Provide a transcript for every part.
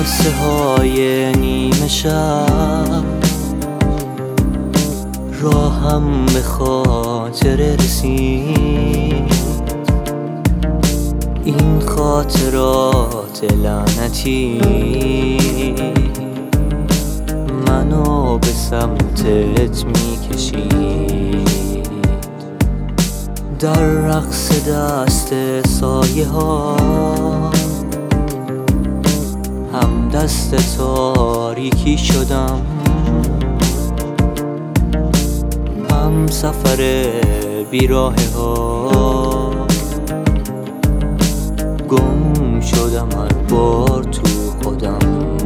قرصه های نیمه شب راهم به خاطر رسید، این خاطرات لعنتی منو به سمتت میکشید. در رقص دست سایه ها هم دست تاریکی شدم، هم سفر بیراه ها گم شدم هر بار تو خودم.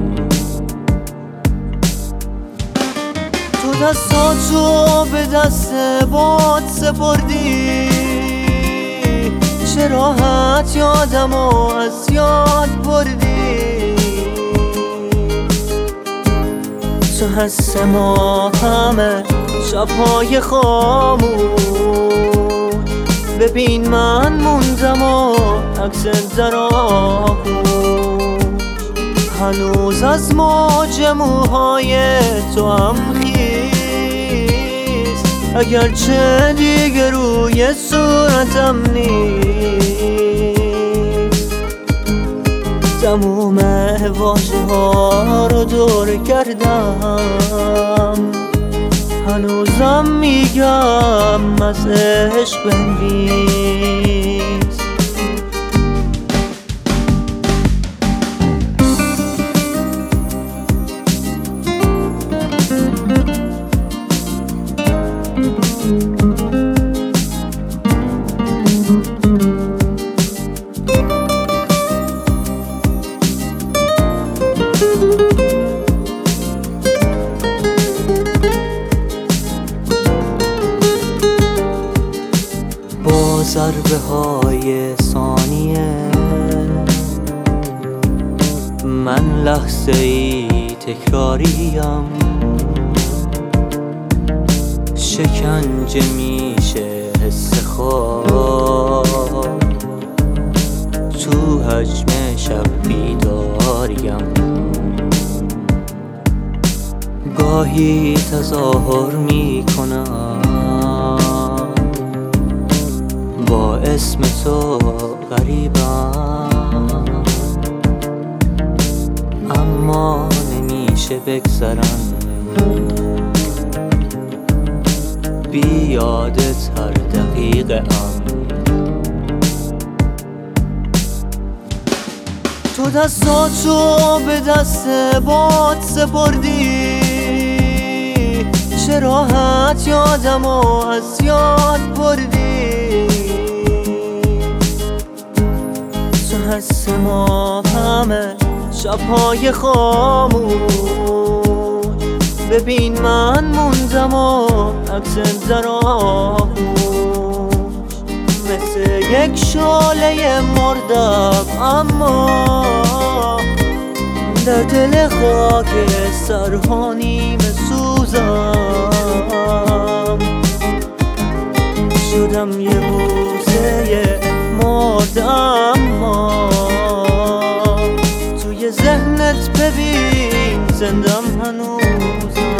تو دستاتو به دست باد سپردی، چه راحت یادمو از یاد بردی. تو حس ما همه شبهای خاموش، ببین من موندم و عکست در آغوش. هنوز از موج موهای تو هم خیز، اگرچه دیگه روی صورتم نیست. تموم واژه ها رو دور کردم، هنوزم میگم از عشق بنویس. با ضربه های ثانیه من لحظه ای تکراریم، شکنجه میشه حس خواب، تو حجم شب بیداریم. گاهی تظاهر میکنم با اسم تو غریبم، اما نمیشه بگذرم بی یادت هر دقیقه ام. تو دستاتو به دست باد سپردی، چه راحت یادمو از یاد بردی. تو حس ما همه شبهای خاموش، ببین من موندم و عکست در آغوش. مثل یک شعله مردم اما در دل خاک سرها نیمه سوزم. شدم یه روزه مرد اما توی ذهنت ببین زندم هنوزم.